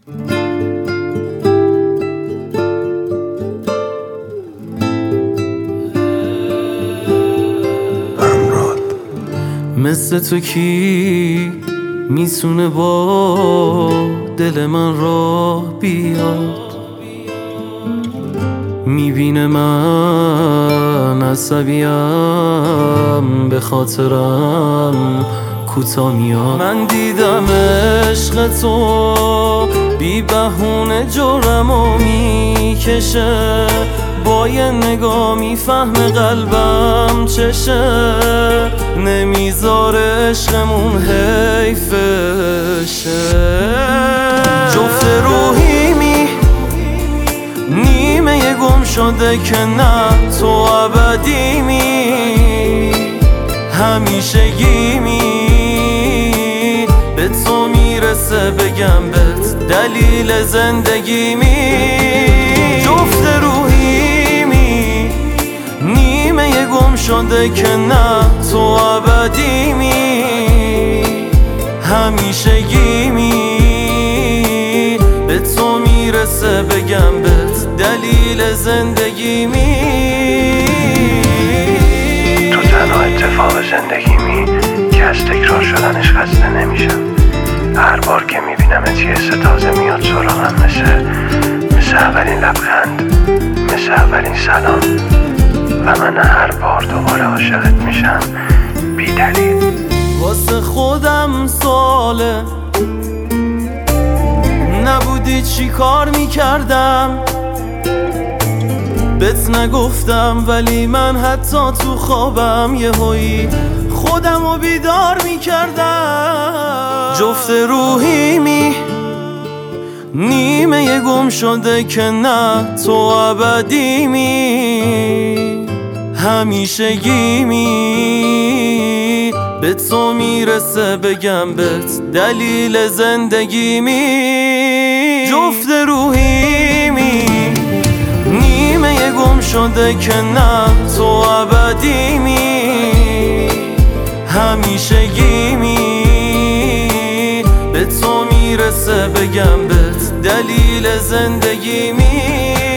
مثل تو کی میتونه با دل من راه بیاد، میبینه من عصبیم به خاطرم کوتا میاد. من دیدم عشق تو بی بهونه جرمو میکشه، با یه نگاه میفهمه قلبم چشه، نمیذاره عشقمون حیفشه. جفت روحیمی نیمه گم شده که نه تو ابدیمی، همیشگیمی به تو میرسه بگم بهت دلیل زندگیمی. جفت روحیمی نیمه گم شده که نه تو ابدیمی، همیشگیمی به تو میرسه بگم بهت دلیل زندگیمی. تو تنها اتفاق زندگیمی که از تکرار شدنش خسته نمیشم. هر بار که میبینمت یه حس تازه میاد سراغم، مثل اولین لبخند، مثل اولین سلام، و من هر بار دوباره عاشقت میشم بی دلیل. واسه خودم سواله نبودی چی کار میکردم، بهت نگفتم ولی من حتی تو خوابم یهویی خودمو بیدار میکردم. جفت روحیمی نیمه گم شده که نه تو ابدیمی، همیشگیمی به تو میرسه بگم بهت دلیل زندگیمی. جفت روحیمی نیمه گم شده که نه تو ابدیمی، همیشگیمی به تو میرسه بگم بهت دلیل زندگیمی.